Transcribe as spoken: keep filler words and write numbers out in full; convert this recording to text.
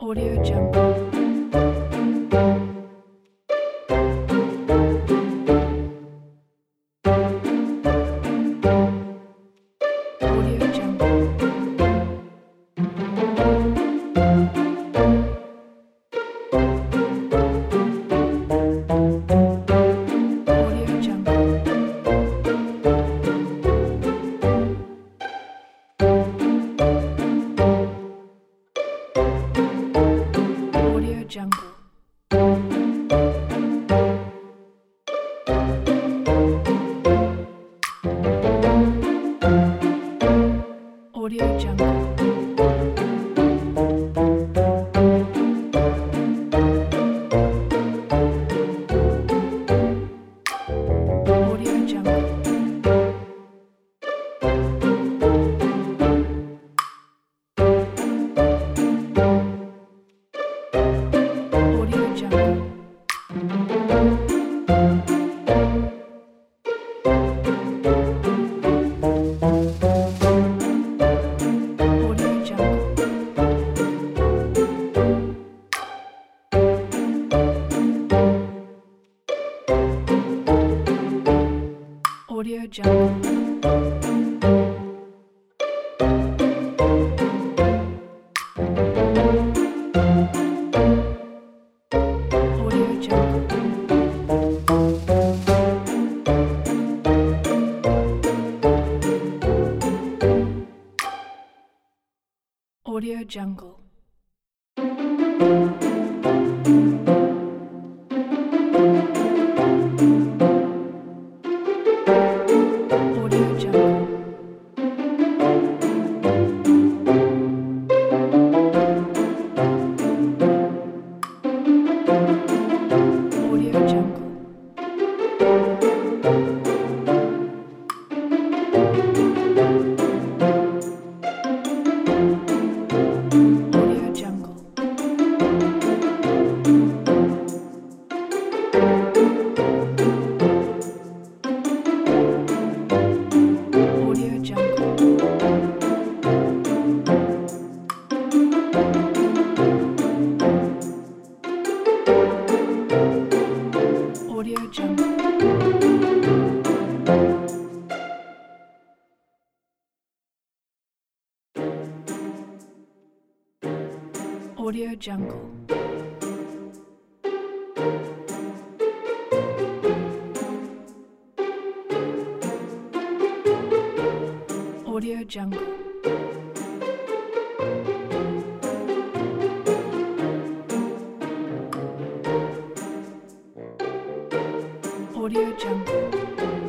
Audio Jungle. Audio Jungle. Audio Jungle. Audio Jungle. Audio Jungle. Audio Jungle. Audio Jungle. Audio Jungle. Audio Jungle. Audio Jungle. Audio Jungle. Audio Jungle. Audio Jungle. Audio Jungle. Audio Jungle. Audio Jungle. Audio Jungle. Audio Jungle. Audio Jungle.